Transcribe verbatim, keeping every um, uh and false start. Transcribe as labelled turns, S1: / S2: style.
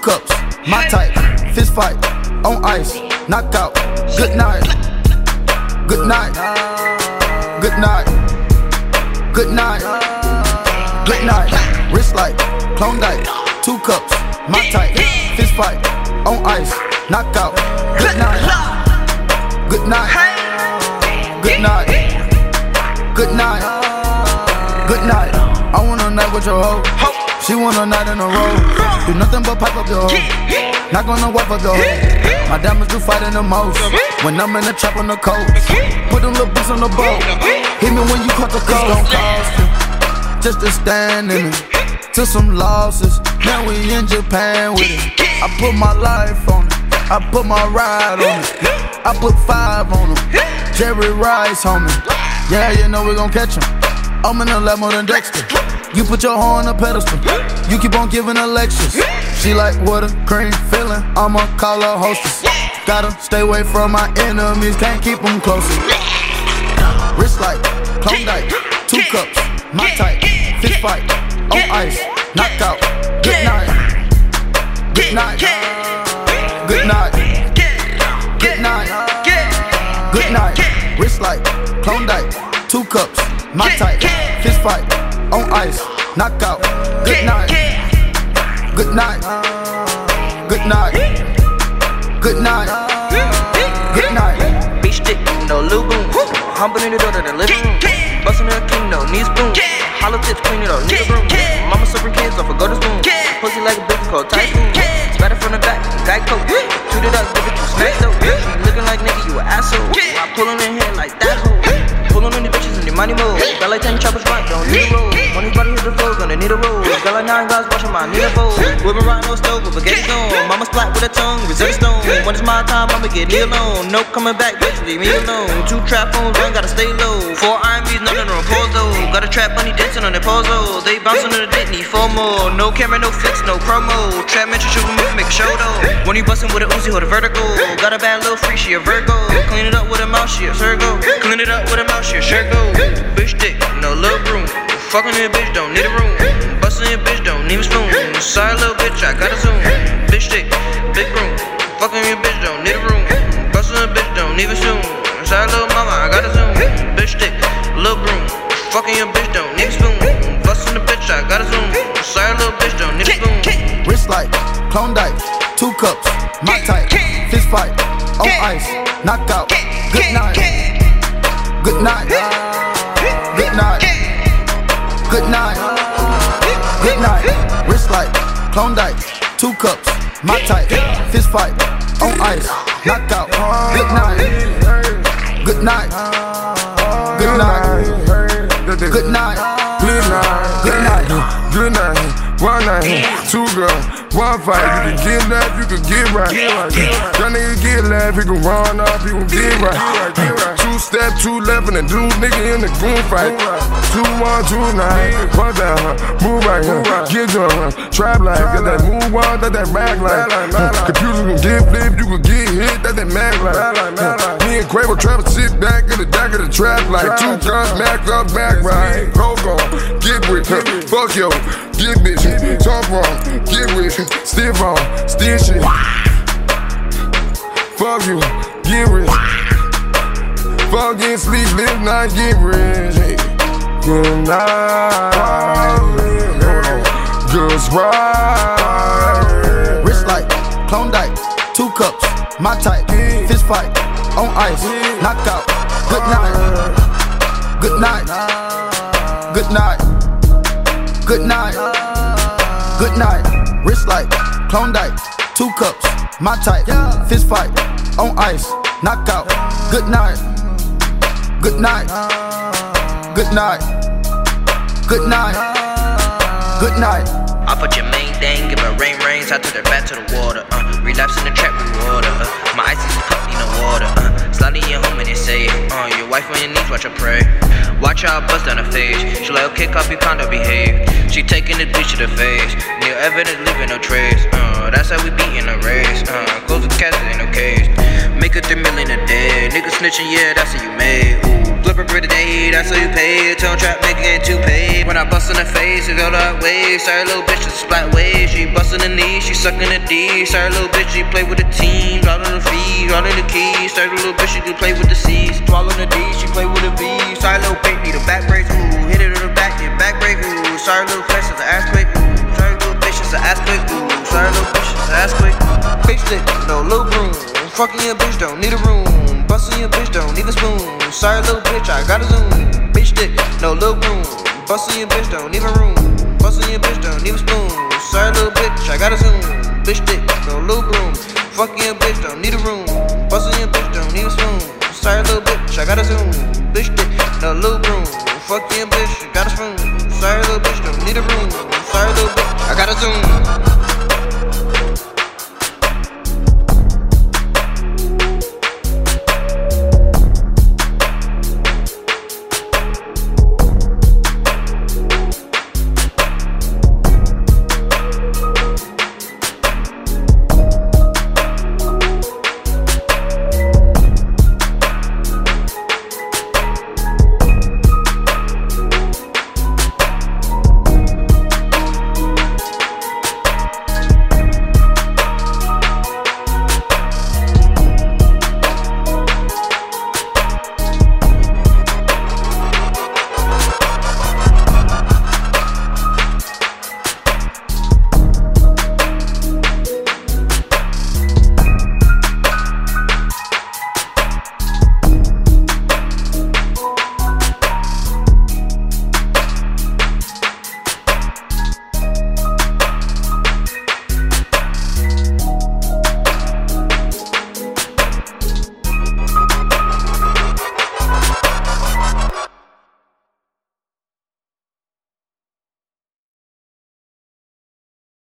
S1: cups, my type, fist fight, on ice, knockout, good night, good night, good night, good night, good night, wrist like Klondike, two cups, my type, fist fight, on ice, knockout, good night, good night, good night, good night, good night. I want a night with your hoe. She want a night in a row. Do nothing but pipe up your hoe. Not gonna wipe up your hoe. My diamonds do fighting the most. When I'm in the trap on the coast. Put them little beats on the boat. Hit me when you caught the coast. Don't cost you just to stand in it. Took some losses. Now we in Japan with it. I put my life on it. I put my ride on it. I put five on them. Jerry Rice, homie. Yeah, you know we gon' catch him. I'm in the lab more than Dexter. You put your hoe on a pedestal. You keep on giving her lectures. She like what a cream feeling. I'ma call her hostess. Gotta stay away from my enemies. Can't keep them closer. Wrist like Klondike. Two cups. My type. Fist fight. On ice. Knockout. Good night. Good night. Good night. Good night. Good night. Wrist like Klondike. Two cups. My type, fist fight, on ice, knockout, good night, good night, good night, good night, good night.
S2: Beach stick, no lube boom, humping in the door to the living room, busting in a king, no knee spoon, hollow tips clean it up, need a room, mama serving kids off a golden spoon, pussy like a bitch called typhoon, spat it from the back, guy coat, shoot it up, give it to smack though, she looking like nigga, you an asshole, I pull on in here like that hoe. Pulling on the bitches in the money mode. Got like ten choppers right, don't need a roll. When his body hit the floor, gonna need a roll. Got like nine guys watching my need a bowl. Whipping right no stove with spaghetti zone. Mama splat with a tongue, reserve stone. When it's my time, I'ma get me alone. No coming back, bitch, leave me alone. Two trap phones, one gotta stay low. Four R and B's, nothing on pause though. Got a trap bunny dancing on the pozo. They bouncing on the dick, need four more. No camera, no fix, no promo. Trap mention shooting move, make a show though. When you bustin' with a Uzi, hold a vertical. Got a bad little freak, she a Virgo. Clean it up with a mouse, she a Virgo. Clean it up with a mouse, she a Virgo. Bitch dick, no little room. Fucking a bitch, don't need a room. Bustin' a bitch, don't need a spoon. Sorry little bitch, I gotta zoom. Bitch dick, big room. Fucking a bitch, don't need a room. Bustin' a bitch, don't need a spoon. Sorry little mama, I gotta zoom. Bitch dick, little room. Fucking a bitch, don't need a spoon. Bustin' a bitch, I gotta zoom. Sorry little bitch, don't need a spoon.
S1: Wrist like Klondike, two cups, my type, fist fight, on ice, knockout, good night, good night, good night, good night, good night. Wrist like Klondike, two cups, my type, fist fight, on ice, knockout, good night, good night, good night, good night,
S3: good night,
S1: good night,
S3: good night. One night, two girls, one fight. You can get left, you can get right. That nigga get left, he can run up, he can get right. Two step, two left, and a dude nigga in the goon fight. Two one, two nine, one down, move right here, get drunk, trap life, got that move on, that that rag life. Computers can get flipped, you can get hit, that that mag life. Me and Quavo Trapper sit back in the back of the trap like two guns, back up, back right. Go go, get with her, fuck yo, get bitch. Talk wrong, get rich, still wrong, still shit. Fuck you, get rich. Fuck get sleep, live night, get rich. Good night, good ride.
S1: Wrist like Klondike, two cups, my type, fist fight, on ice, knockout, good night, good night, good night, good night. Good night, wrist like Klondike, two cups, my type, fist fight, on ice, knockout, good night, good night, good night, good night, good night.
S2: I put your main thing, give her rain rains, I took her back to the water, uh, relapse in the trap, rewater, uh, my ice is a cup, need no water, uh, sliding your home and they say, uh, your wife on your knees, watch her pray, watch her bust down her face, she like, okay, copy, kinda behave, she taking the bitch to the face, new evidence, leaving no trace, uh, that's how we beating the race, uh, close the cast, ain't no case, make a three million a day, nigga snitching, yeah, that's how you made, ooh. Flipper for the day, that's how you pay. Tone trap nigga ain't too paid. When I bust in the face, it go that way. Sorry little bitch, it's a splat way. She bustin' the knee, she suckin' the D. Sorry little bitch, she play with the team. Draw on the feet, draw on the keys. Sorry little bitch, she do play with the C's. Swallow the D, she play with the B. Sorry little bitch, need a back brace, ooh. Hit it on the back, yeah, back break, ooh. Sorry little flex, it's an ass quick, ooh. Sorry little bitch, it's an ass quick, ooh. Sorry little bitch, it's an ass quick. Bitch stick, no little broom. Fucking your bitch, don't need a room. Bustin' your bitch, don't need a spoon. Sorry little bitch, I got a zoom. Bitch stick, no little broom. Bustin' your bitch, don't need a room. Bustin' your bitch, don't need a spoon. Sorry little bitch, I got a zoom. Bitch stick, no little broom. Fucking your bitch, don't need a room. Bustin' your bitch, don't need a spoon. Sorry little bitch, I got a zoom. Bitch stick, no little broom. Fucking your bitch, got a spoon. Sorry little bitch, don't need a room. Sorry little bitch, I got a zoom.